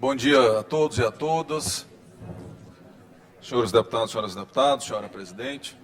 Bom dia a todos e a todas, senhores deputados, senhoras deputadas, senhora presidente.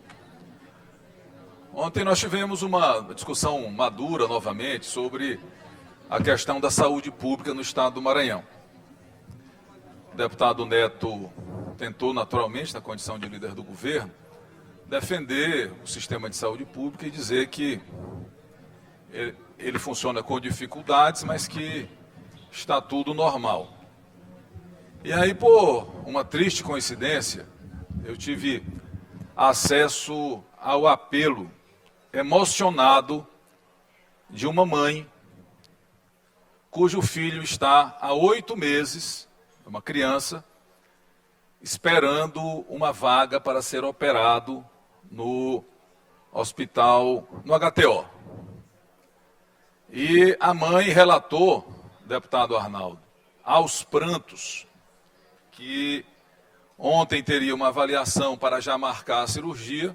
Ontem nós tivemos uma discussão madura novamente sobre a questão da saúde pública no estado do Maranhão. O deputado Neto tentou naturalmente, na condição de líder do governo, defender o sistema de saúde pública e dizer que ele funciona com dificuldades, mas que está tudo normal. E aí, por uma triste coincidência, eu tive acesso ao apelo emocionado de uma mãe cujo filho está há 8 meses, uma criança, esperando uma vaga para ser operado no hospital, no HTO. E a mãe relatou, deputado Arnaldo, aos prantos, que ontem teria uma avaliação para já marcar a cirurgia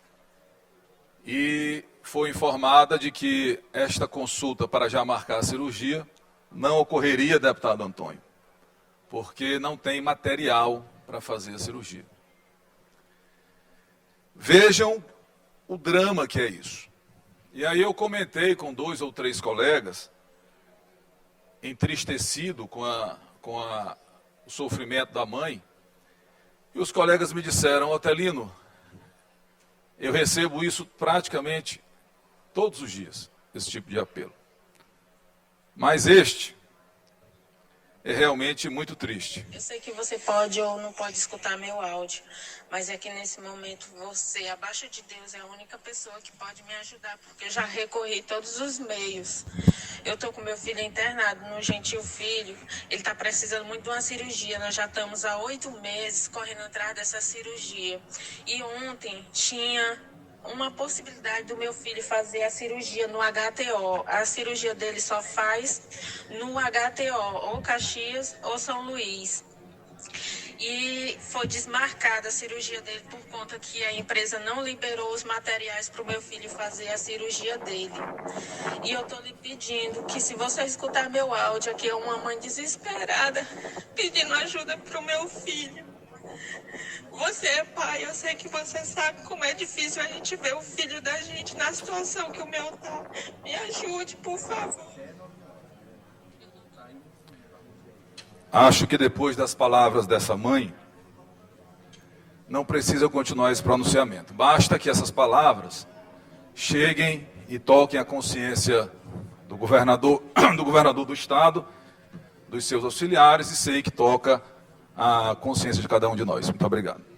e foi informada de que esta consulta para já marcar a cirurgia não ocorreria, deputado Antônio, porque não tem material para fazer a cirurgia. Vejam o drama que é isso. E aí eu comentei com 2 ou 3 colegas, entristecido com o sofrimento da mãe, e os colegas me disseram: Otelino, eu recebo isso praticamente todos os dias, esse tipo de apelo. Mas este é realmente muito triste. Eu sei que você pode ou não pode escutar meu áudio, mas é que nesse momento você, abaixo de Deus, é a única pessoa que pode me ajudar, porque eu já recorri todos os meios. Eu estou com meu filho internado no Gentil Filho, ele está precisando muito de uma cirurgia, nós já estamos há 8 meses correndo atrás dessa cirurgia. E ontem tinha uma possibilidade do meu filho fazer a cirurgia no HTO. A cirurgia dele só faz no HTO, ou Caxias ou São Luís. E foi desmarcada a cirurgia dele por conta que a empresa não liberou os materiais para o meu filho fazer a cirurgia dele. E eu estou lhe pedindo que, se você escutar meu áudio, aqui é uma mãe desesperada pedindo ajuda para o meu filho. Você é pai, eu sei que você sabe como é difícil a gente ver o filho da gente na situação que o meu tá. Me ajude, por favor. Acho que depois das palavras dessa mãe, não precisa continuar esse pronunciamento. Basta que essas palavras cheguem e toquem a consciência do governador do estado, dos seus auxiliares, e sei que toca a consciência de cada um de nós. Muito obrigado.